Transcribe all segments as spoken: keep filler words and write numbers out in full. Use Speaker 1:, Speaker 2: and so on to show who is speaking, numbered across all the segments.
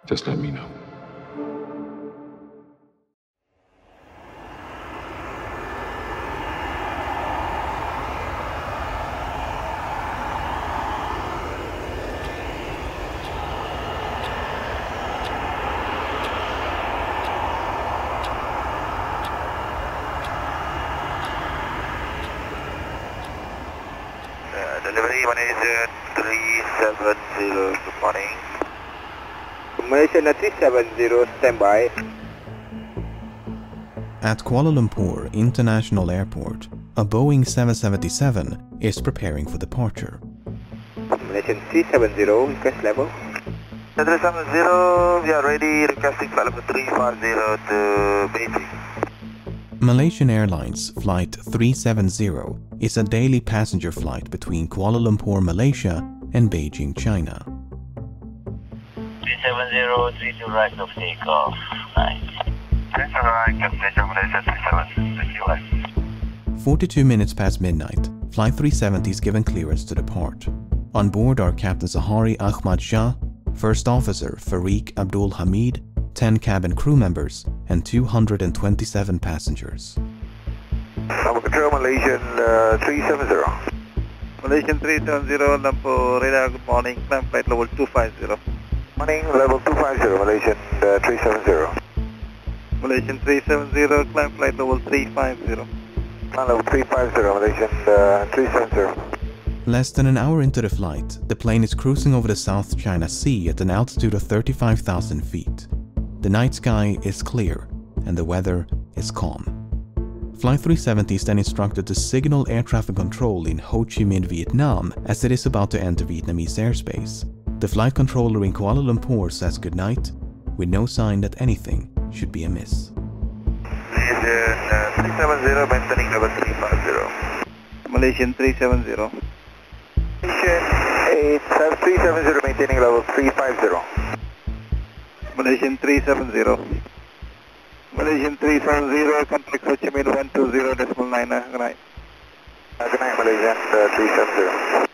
Speaker 1: Just let me know.
Speaker 2: Delivery Malaysia three seven zero, good morning.
Speaker 3: Malaysia three seven zero, standby.
Speaker 4: At Kuala Lumpur International Airport, a Boeing seven seventy-seven is preparing for departure.
Speaker 3: Malaysia three seven zero, request level.
Speaker 2: three seven zero, we are ready, requesting flight level three five zero to Beijing.
Speaker 4: Malaysian Airlines Flight three seven zero is a daily passenger flight between Kuala Lumpur, Malaysia and Beijing, China.
Speaker 5: three seven zero, three two right of takeoff. Nice.
Speaker 2: three seven right, Malaysia, Malaysia three seven, thank you.
Speaker 4: forty-two minutes past midnight, Flight three seventy is given clearance to depart. On board are Captain Zahari Ahmad Shah, First Officer Fariq Abdul Hamid, ten cabin crew members, and two hundred twenty-seven passengers.
Speaker 2: Number control, Malaysian uh, three seven zero.
Speaker 3: Malaysian three seven zero, Lumpur radar, good morning, climb flight level two five zero.
Speaker 2: Morning, level two five zero, Malaysian uh, three seven zero.
Speaker 3: Malaysian three seven zero, climb flight level three five zero.
Speaker 2: Climb level three five zero, Malaysian uh, three seven zero.
Speaker 4: Less than an hour into the flight, the plane is cruising over the South China Sea at an altitude of thirty-five thousand feet. The night sky is clear and the weather is calm. Flight three seventy is then instructed to signal air traffic control in Ho Chi Minh, Vietnam, as it is about to enter Vietnamese airspace. The flight controller in Kuala Lumpur says goodnight, with no sign that anything should be amiss.
Speaker 2: Malaysian uh, three seven zero, maintaining level three five zero.
Speaker 3: Malaysian three seven zero.
Speaker 2: Malaysian eight three seven zero, maintaining level three five zero.
Speaker 3: Malaysian three seven zero. Malaysian three seven zero, contact Ho Chi Minh one two zero decimal nine, good night.
Speaker 2: Uh, good night, Malaysian uh, three seven zero.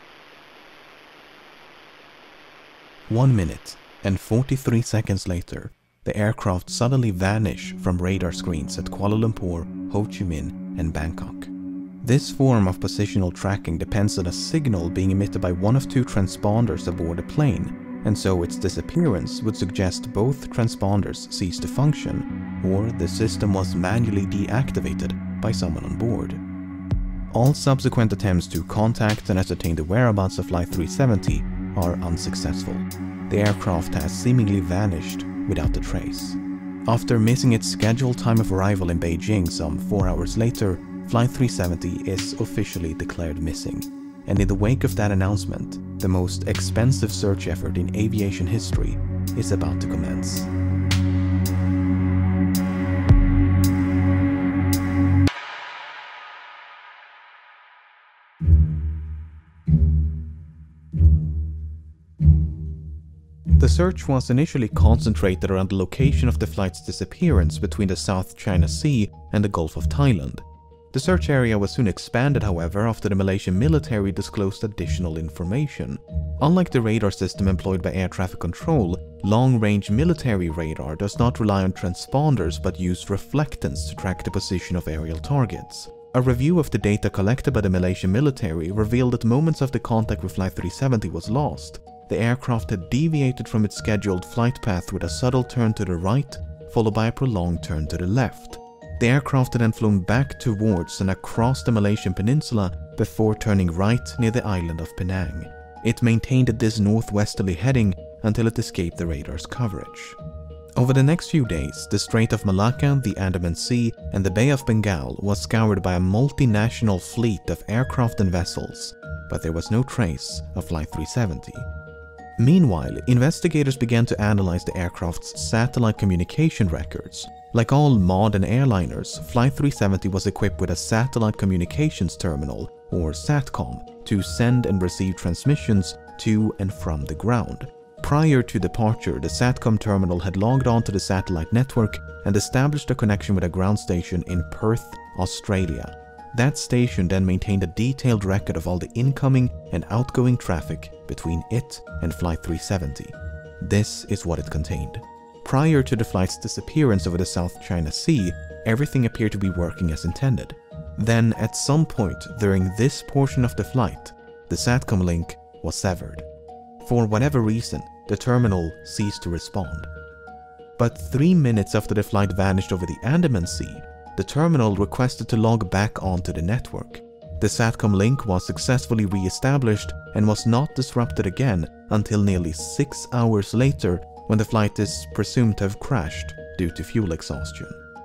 Speaker 4: One minute and forty-three seconds later, the aircraft suddenly vanish from radar screens at Kuala Lumpur, Ho Chi Minh and Bangkok. This form of positional tracking depends on a signal being emitted by one of two transponders aboard the plane, and so its disappearance would suggest both transponders ceased to function, or the system was manually deactivated by someone on board. All subsequent attempts to contact and ascertain the whereabouts of Flight three seventy are unsuccessful. The aircraft has seemingly vanished without a trace. After missing its scheduled time of arrival in Beijing some four hours later, Flight three seventy is officially declared missing. And in the wake of that announcement, the most expensive search effort in aviation history is about to commence. The search was initially concentrated around the location of the flight's disappearance between the South China Sea and the Gulf of Thailand. The search area was soon expanded, however, after the Malaysian military disclosed additional information. Unlike the radar system employed by air traffic control, long-range military radar does not rely on transponders but use reflectance to track the position of aerial targets. A review of the data collected by the Malaysian military revealed that moments after contact with Flight three seventy was lost, the aircraft had deviated from its scheduled flight path with a subtle turn to the right, followed by a prolonged turn to the left. The aircraft had then flown back towards and across the Malaysian peninsula before turning right near the island of Penang. It maintained this northwesterly heading until it escaped the radar's coverage. Over the next few days, the Strait of Malacca, the Andaman Sea, and the Bay of Bengal was scoured by a multinational fleet of aircraft and vessels, but there was no trace of Flight three seventy. Meanwhile, investigators began to analyze the aircraft's satellite communication records. Like all modern airliners, Flight three seventy was equipped with a satellite communications terminal, or SATCOM, to send and receive transmissions to and from the ground. Prior to departure, the SATCOM terminal had logged onto the satellite network and established a connection with a ground station in Perth, Australia. That station then maintained a detailed record of all the incoming and outgoing traffic between it and Flight three seventy. This is what it contained. Prior to the flight's disappearance over the South China Sea, everything appeared to be working as intended. Then, at some point during this portion of the flight, the SATCOM link was severed. For whatever reason, the terminal ceased to respond. But three minutes after the flight vanished over the Andaman Sea, the terminal requested to log back onto the network. The SATCOM link was successfully re-established and was not disrupted again until nearly six hours later, when the flight is presumed to have crashed due to fuel exhaustion.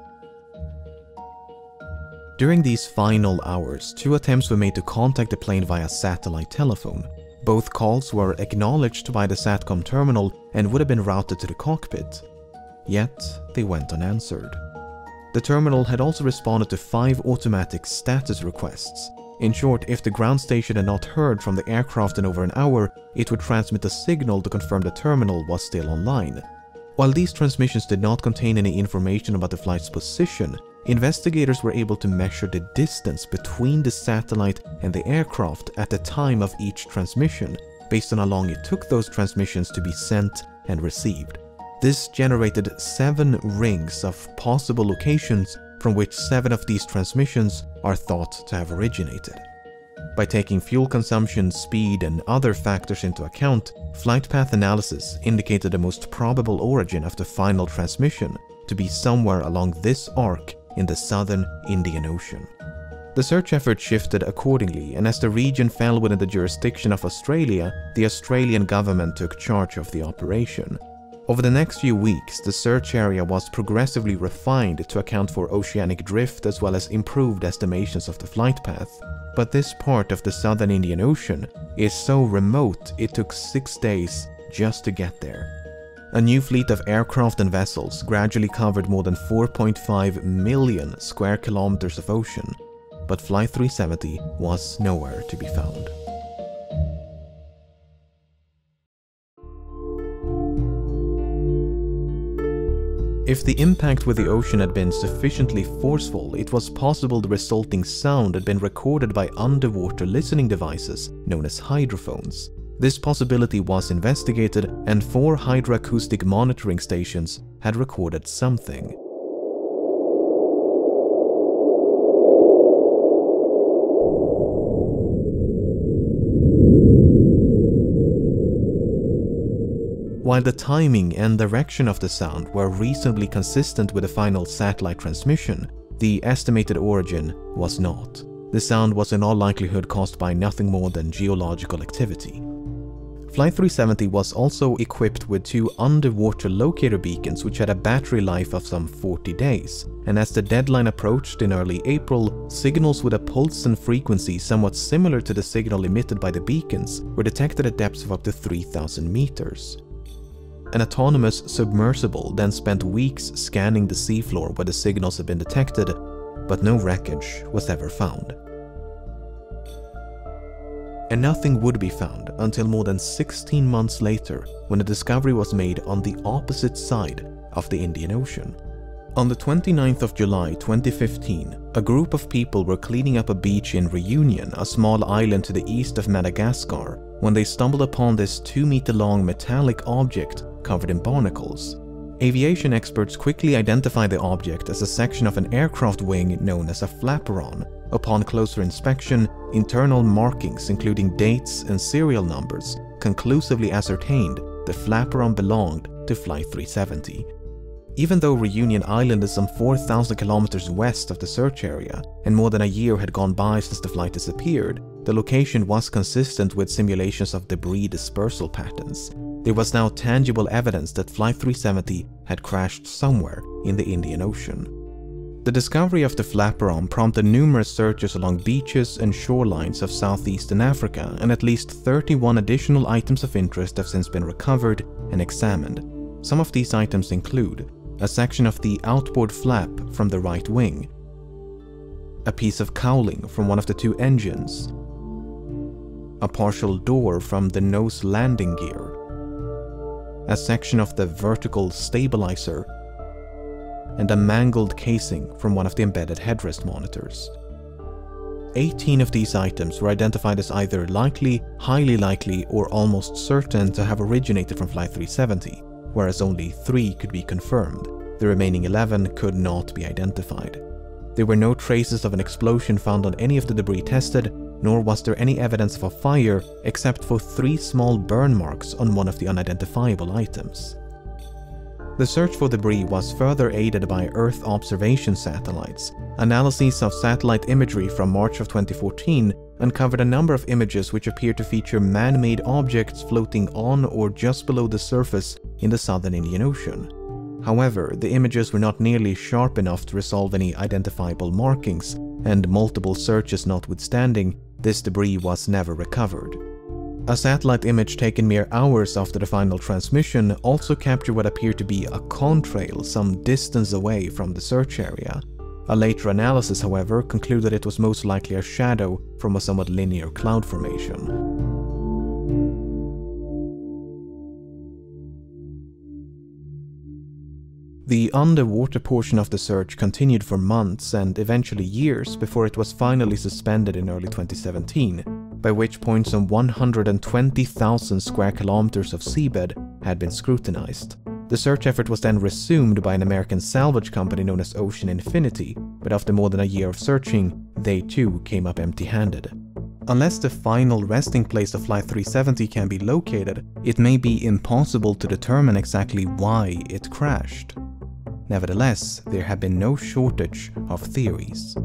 Speaker 4: During these final hours, two attempts were made to contact the plane via satellite telephone. Both calls were acknowledged by the SATCOM terminal and would have been routed to the cockpit. Yet, they went unanswered. The terminal had also responded to five automatic status requests. In short, if the ground station had not heard from the aircraft in over an hour, it would transmit a signal to confirm the terminal was still online. While these transmissions did not contain any information about the flight's position, investigators were able to measure the distance between the satellite and the aircraft at the time of each transmission, based on how long it took those transmissions to be sent and received. This generated seven rings of possible locations, from which seven of these transmissions are thought to have originated. By taking fuel consumption, speed, and other factors into account, flight path analysis indicated the most probable origin of the final transmission to be somewhere along this arc in the southern Indian Ocean. The search effort shifted accordingly, and as the region fell within the jurisdiction of Australia, the Australian government took charge of the operation. Over the next few weeks, the search area was progressively refined to account for oceanic drift as well as improved estimations of the flight path. But this part of the southern Indian Ocean is so remote it took six days just to get there. A new fleet of aircraft and vessels gradually covered more than four point five million square kilometers of ocean, but Flight three seventy was nowhere to be found. If the impact with the ocean had been sufficiently forceful, it was possible the resulting sound had been recorded by underwater listening devices known as hydrophones. This possibility was investigated, and four hydroacoustic monitoring stations had recorded something. While the timing and direction of the sound were reasonably consistent with the final satellite transmission, the estimated origin was not. The sound was in all likelihood caused by nothing more than geological activity. Flight three seventy was also equipped with two underwater locator beacons which had a battery life of some forty days, and as the deadline approached in early April, signals with a pulse and frequency somewhat similar to the signal emitted by the beacons were detected at depths of up to three thousand meters. An autonomous submersible then spent weeks scanning the seafloor where the signals had been detected, but no wreckage was ever found. And nothing would be found until more than sixteen months later, when a discovery was made on the opposite side of the Indian Ocean. On the twenty-ninth of July twenty fifteen, a group of people were cleaning up a beach in Reunion, a small island to the east of Madagascar, when they stumbled upon this two meter long metallic object covered in barnacles. Aviation experts quickly identified the object as a section of an aircraft wing known as a flaperon. Upon closer inspection, internal markings including dates and serial numbers conclusively ascertained the flaperon belonged to Flight three seventy. Even though Reunion Island is some four thousand kilometers west of the search area, and more than a year had gone by since the flight disappeared, the location was consistent with simulations of debris dispersal patterns. There was now tangible evidence that Flight three seventy had crashed somewhere in the Indian Ocean. The discovery of the flaperon prompted numerous searches along beaches and shorelines of southeastern Africa, and at least thirty-one additional items of interest have since been recovered and examined. Some of these items include a section of the outboard flap from the right wing, a piece of cowling from one of the two engines, a partial door from the nose landing gear, a section of the vertical stabilizer, and a mangled casing from one of the embedded headrest monitors. eighteen of these items were identified as either likely, highly likely, or almost certain to have originated from Flight three seventy, whereas only three could be confirmed. The remaining eleven could not be identified. There were no traces of an explosion found on any of the debris tested, nor was there any evidence of a fire except for three small burn marks on one of the unidentifiable items. The search for debris was further aided by Earth observation satellites. Analyses of satellite imagery from March of twenty fourteen uncovered a number of images which appeared to feature man-made objects floating on or just below the surface in the southern Indian Ocean. However, the images were not nearly sharp enough to resolve any identifiable markings, and multiple searches notwithstanding, this debris was never recovered. A satellite image taken mere hours after the final transmission also captured what appeared to be a contrail some distance away from the search area. A later analysis, however, concluded it was most likely a shadow from a somewhat linear cloud formation. The underwater portion of the search continued for months and eventually years before it was finally suspended in early twenty seventeen, by which point some one hundred twenty thousand square kilometers of seabed had been scrutinized. The search effort was then resumed by an American salvage company known as Ocean Infinity, but after more than a year of searching, they too came up empty-handed. Unless the final resting place of Flight three seventy can be located, it may be impossible to determine exactly why it crashed. Nevertheless, there have been no shortage of theories.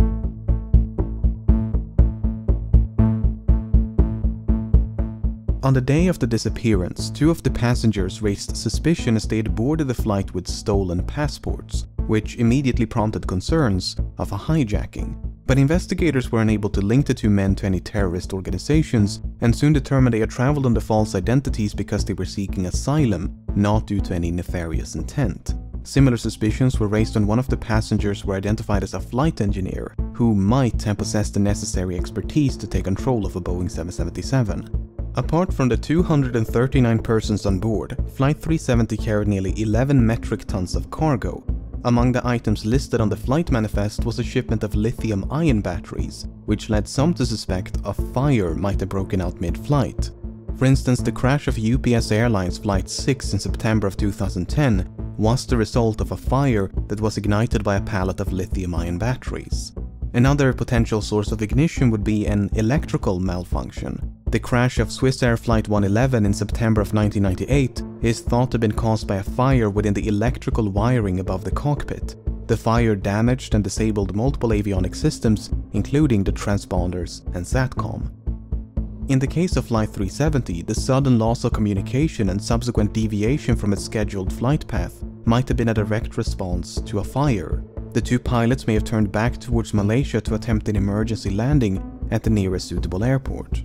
Speaker 4: On the day of the disappearance, two of the passengers raised suspicion as they had boarded the flight with stolen passports, which immediately prompted concerns of a hijacking. But investigators were unable to link the two men to any terrorist organizations and soon determined they had traveled under false identities because they were seeking asylum, not due to any nefarious intent. Similar suspicions were raised when one of the passengers were identified as a flight engineer who might have possessed the necessary expertise to take control of a Boeing seven seventy-seven. Apart from the two hundred thirty-nine persons on board, Flight three seventy carried nearly eleven metric tons of cargo. Among the items listed on the flight manifest was a shipment of lithium-ion batteries, which led some to suspect a fire might have broken out mid-flight. For instance, the crash of U P S Airlines Flight six in September of two thousand ten was the result of a fire that was ignited by a pallet of lithium-ion batteries. Another potential source of ignition would be an electrical malfunction. The crash of Swiss Air Flight one eleven in September of nineteen ninety-eight is thought to have been caused by a fire within the electrical wiring above the cockpit. The fire damaged and disabled multiple avionics systems, including the transponders and SATCOM. In the case of Flight three seventy, the sudden loss of communication and subsequent deviation from its scheduled flight path might have been a direct response to a fire. The two pilots may have turned back towards Malaysia to attempt an emergency landing at the nearest suitable airport.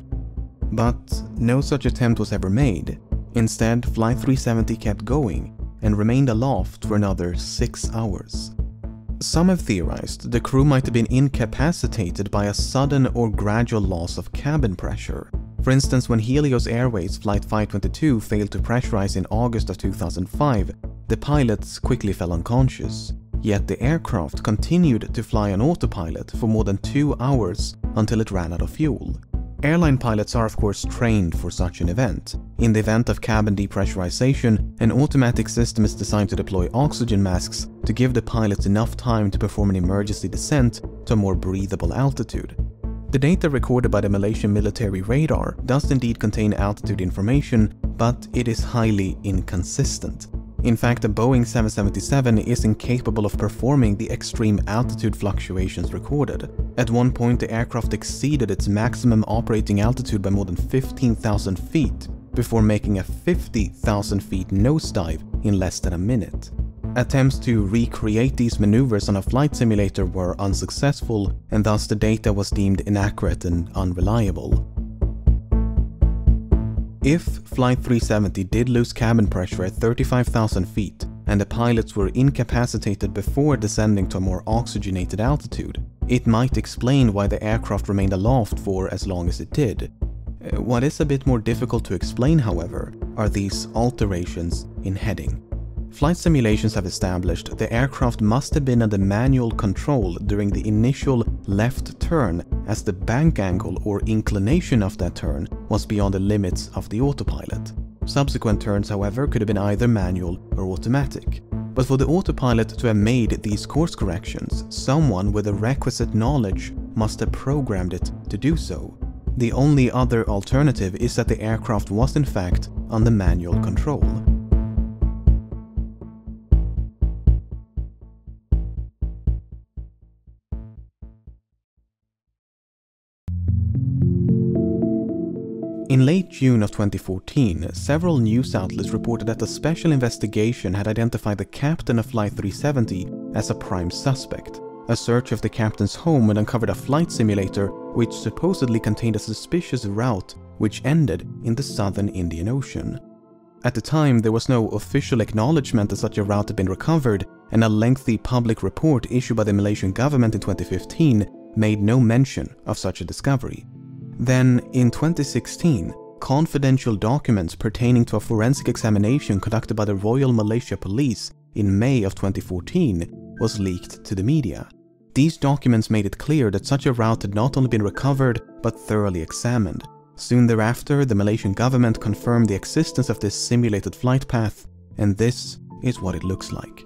Speaker 4: But no such attempt was ever made. Instead, Flight three seventy kept going and remained aloft for another six hours. Some have theorized the crew might have been incapacitated by a sudden or gradual loss of cabin pressure. For instance, when Helios Airways Flight five twenty-two failed to pressurize in August of two thousand five, the pilots quickly fell unconscious. Yet the aircraft continued to fly on autopilot for more than two hours until it ran out of fuel. Airline pilots are of course trained for such an event. In the event of cabin depressurization, an automatic system is designed to deploy oxygen masks to give the pilots enough time to perform an emergency descent to a more breathable altitude. The data recorded by the Malaysian military radar does indeed contain altitude information, but it is highly inconsistent. In fact, the Boeing seven seventy-seven is incapable of performing the extreme altitude fluctuations recorded. At one point, the aircraft exceeded its maximum operating altitude by more than fifteen thousand feet, before making a fifty thousand feet nosedive in less than a minute. Attempts to recreate these maneuvers on a flight simulator were unsuccessful, and thus the data was deemed inaccurate and unreliable. If Flight three seventy did lose cabin pressure at thirty-five thousand feet, and the pilots were incapacitated before descending to a more oxygenated altitude, it might explain why the aircraft remained aloft for as long as it did. What is a bit more difficult to explain, however, are these alterations in heading. flight simulations have established the aircraft must have been under manual control during the initial left turn, as the bank angle or inclination of that turn was beyond the limits of the autopilot. Subsequent turns, however, could have been either manual or automatic. But for the autopilot to have made these course corrections, someone with the requisite knowledge must have programmed it to do so. The only other alternative is that the aircraft was in fact under manual control. In late June of twenty fourteen, several news outlets reported that a special investigation had identified the captain of Flight three seventy as a prime suspect. A search of the captain's home had uncovered a flight simulator which supposedly contained a suspicious route which ended in the southern Indian Ocean. At the time, there was no official acknowledgement that such a route had been recovered, and a lengthy public report issued by the Malaysian government in twenty fifteen made no mention of such a discovery. Then, in twenty sixteen, confidential documents pertaining to a forensic examination conducted by the Royal Malaysia Police in May of twenty fourteen was leaked to the media. These documents made it clear that such a route had not only been recovered, but thoroughly examined. Soon thereafter, the Malaysian government confirmed the existence of this simulated flight path, and this is what it looks like.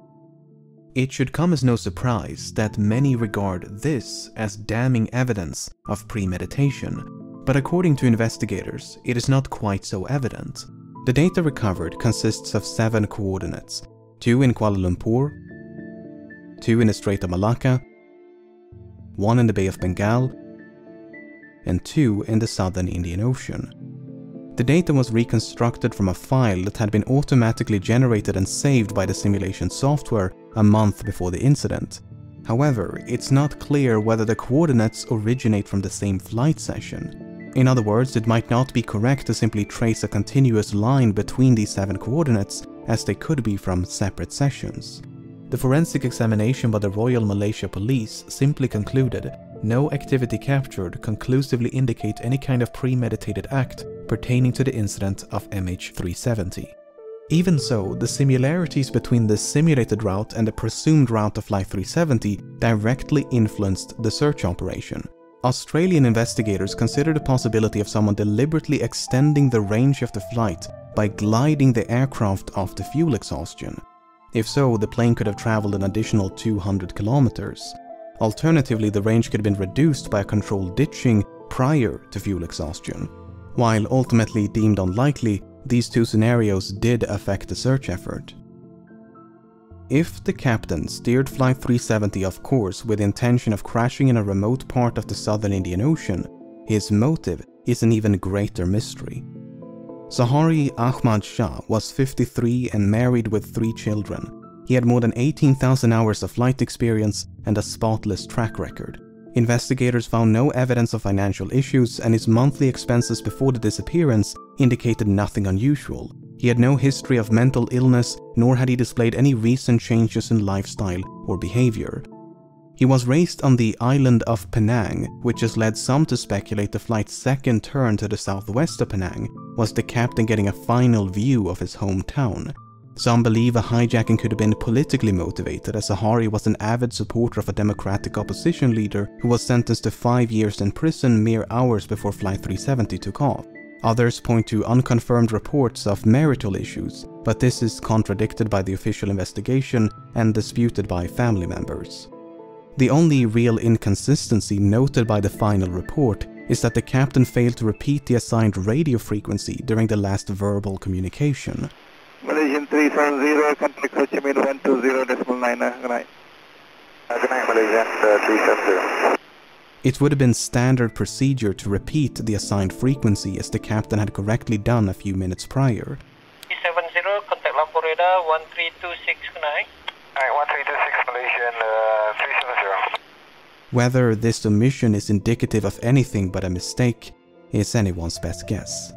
Speaker 4: It should come as no surprise that many regard this as damning evidence of premeditation, but according to investigators, it is not quite so evident. The data recovered consists of seven coordinates, two in Kuala Lumpur, two in the Strait of Malacca, one in the Bay of Bengal, and two in the southern Indian Ocean. The data was reconstructed from a file that had been automatically generated and saved by the simulation software a month before the incident. However, it's not clear whether the coordinates originate from the same flight session. In other words, it might not be correct to simply trace a continuous line between these seven coordinates, as they could be from separate sessions. The forensic examination by the Royal Malaysia Police simply concluded no activity captured conclusively indicate any kind of premeditated act pertaining to the incident of M H three seventy. Even so, the similarities between the simulated route and the presumed route of Flight three seventy directly influenced the search operation. Australian investigators considered the possibility of someone deliberately extending the range of the flight by gliding the aircraft off the fuel exhaustion. If so, the plane could have traveled an additional two hundred kilometers. Alternatively, the range could have been reduced by a controlled ditching prior to fuel exhaustion. While ultimately deemed unlikely, these two scenarios did affect the search effort. If the captain steered Flight three seventy off course with the intention of crashing in a remote part of the southern Indian Ocean, his motive is an even greater mystery. Zaharie Ahmad Shah was fifty-three and married with three children. He had more than eighteen thousand hours of flight experience and a spotless track record. Investigators found no evidence of financial issues, and his monthly expenses before the disappearance indicated nothing unusual. He had no history of mental illness, nor had he displayed any recent changes in lifestyle or behavior. He was raised on the island of Penang, which has led some to speculate the flight's second turn to the southwest of Penang was the captain getting a final view of his hometown. Some believe a hijacking could have been politically motivated, as Zaharie was an avid supporter of a democratic opposition leader who was sentenced to five years in prison mere hours before Flight three seventy took off. Others point to unconfirmed reports of marital issues, but this is contradicted by the official investigation and disputed by family members. The only real inconsistency noted by the final report is that the captain failed to repeat the assigned radio frequency during the last verbal communication.
Speaker 3: Malaysian three seven zero, contact Ho Chi Minh one two zero decimal nine, uh, good night.
Speaker 2: Uh, good night, Malaysian uh, three seven zero.
Speaker 4: It would have been standard procedure to repeat the assigned frequency as the captain had correctly done a few minutes prior.
Speaker 5: three seven zero, contact Lampur radar one three two six, good night.
Speaker 2: Alright, one three two six, Malaysian uh, three seven zero.
Speaker 4: Whether this omission is indicative of anything but a mistake is anyone's best guess.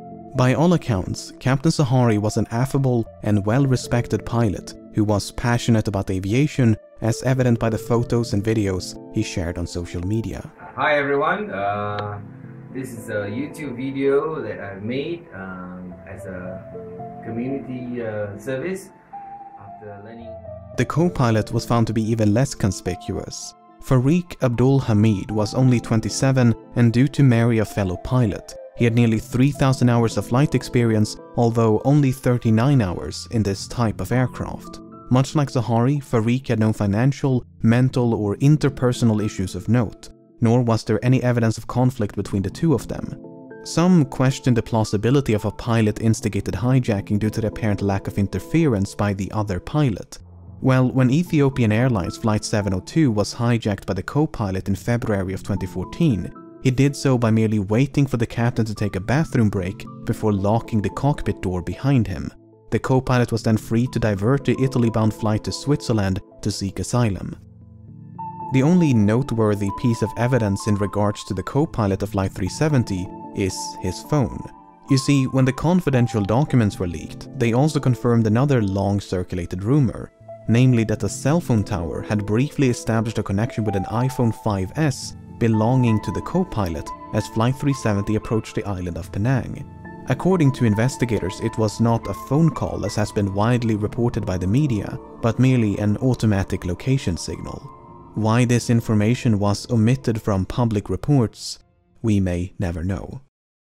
Speaker 4: By all accounts, Captain Zaharie was an affable and well-respected pilot who was passionate about aviation, as evident by the photos and videos he shared on social media.
Speaker 1: Hi everyone, uh, this is a YouTube video that I made um, as a community uh, service uh, Lenny.
Speaker 4: The co-pilot was found to be even less conspicuous. Farik Abdul Hamid was only twenty-seven, and due to marry a fellow pilot, he had nearly three thousand hours of flight experience, although only thirty-nine hours in this type of aircraft. Much like Zaharie, Farik had no financial, mental or interpersonal issues of note, nor was there any evidence of conflict between the two of them. Some questioned the plausibility of a pilot-instigated hijacking due to the apparent lack of interference by the other pilot. Well, when Ethiopian Airlines Flight seven oh two was hijacked by the co-pilot in February of twenty fourteen, he did so by merely waiting for the captain to take a bathroom break before locking the cockpit door behind him. The co-pilot was then free to divert the Italy-bound flight to Switzerland to seek asylum. The only noteworthy piece of evidence in regards to the co-pilot of Flight three seventy is his phone. You see, when the confidential documents were leaked, they also confirmed another long-circulated rumor, namely that a cell phone tower had briefly established a connection with an iPhone five S belonging to the co-pilot as Flight three seventy approached the island of Penang. According to investigators, it was not a phone call as has been widely reported by the media, but merely an automatic location signal. Why this information was omitted from public reports, we may never know.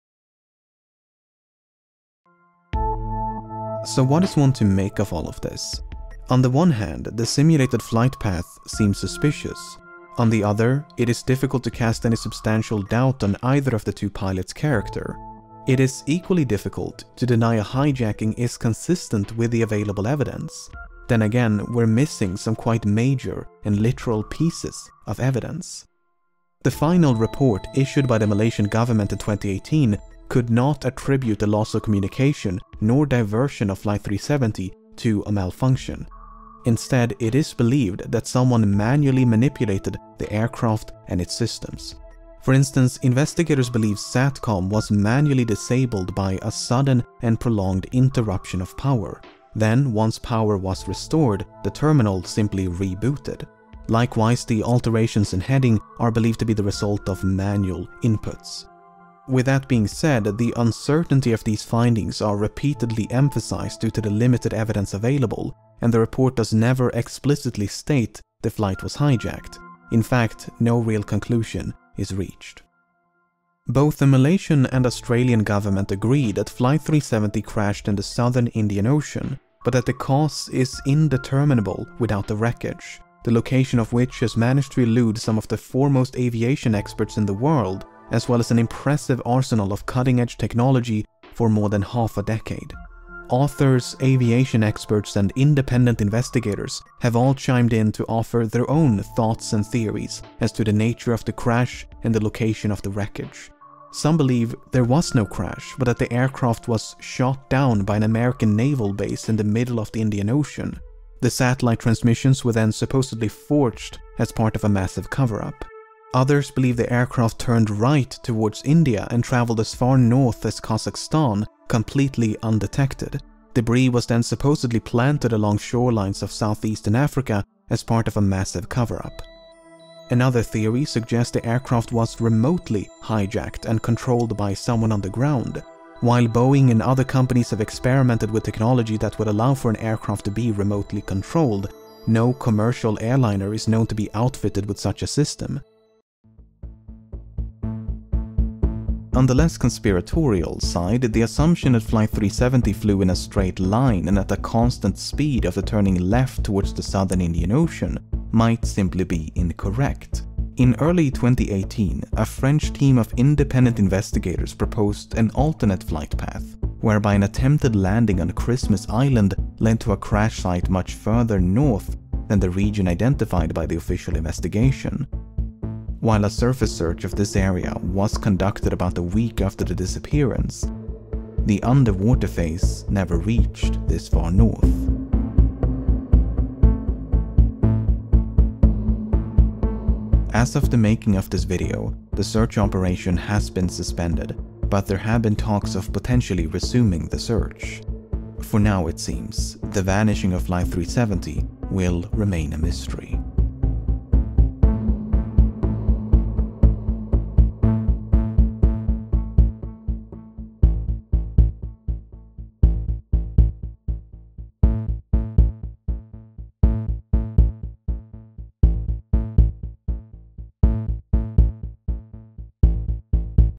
Speaker 4: So what is one to make of all of this? On the one hand, the simulated flight path seems suspicious. On the other, it is difficult to cast any substantial doubt on either of the two pilots' character. It is equally difficult to deny a hijacking is consistent with the available evidence. Then again, we're missing some quite major and literal pieces of evidence. The final report issued by the Malaysian government in twenty eighteen could not attribute the loss of communication nor diversion of Flight three seventy to a malfunction. Instead, it is believed that someone manually manipulated the aircraft and its systems. For instance, investigators believe SATCOM was manually disabled by a sudden and prolonged interruption of power. Then, once power was restored, the terminal simply rebooted. Likewise, the alterations in heading are believed to be the result of manual inputs. With that being said, the uncertainty of these findings are repeatedly emphasized due to the limited evidence available, and the report does never explicitly state the flight was hijacked. In fact, no real conclusion is reached. Both the Malaysian and Australian government agree that Flight three seventy crashed in the southern Indian Ocean, but that the cause is indeterminable without the wreckage, the location of which has managed to elude some of the foremost aviation experts in the world, as well as an impressive arsenal of cutting-edge technology for more than half a decade. Authors, aviation experts, and independent investigators have all chimed in to offer their own thoughts and theories as to the nature of the crash and the location of the wreckage. Some believe there was no crash, but that the aircraft was shot down by an American naval base in the middle of the Indian Ocean. The satellite transmissions were then supposedly forged as part of a massive cover-up. Others believe the aircraft turned right towards India and traveled as far north as Kazakhstan, completely undetected. Debris was then supposedly planted along shorelines of southeastern Africa as part of a massive cover-up. Another theory suggests the aircraft was remotely hijacked and controlled by someone on the ground. While Boeing and other companies have experimented with technology that would allow for an aircraft to be remotely controlled, no commercial airliner is known to be outfitted with such a system. On the less conspiratorial side, the assumption that Flight three seventy flew in a straight line and at a constant speed after turning left towards the southern Indian Ocean might simply be incorrect. In early twenty eighteen, a French team of independent investigators proposed an alternate flight path, whereby an attempted landing on Christmas Island led to a crash site much further north than the region identified by the official investigation. While a surface search of this area was conducted about a week after the disappearance, the underwater phase never reached this far north. As of the making of this video, the search operation has been suspended, but there have been talks of potentially resuming the search. For now, it seems, the vanishing of Flight three seventy will remain a mystery.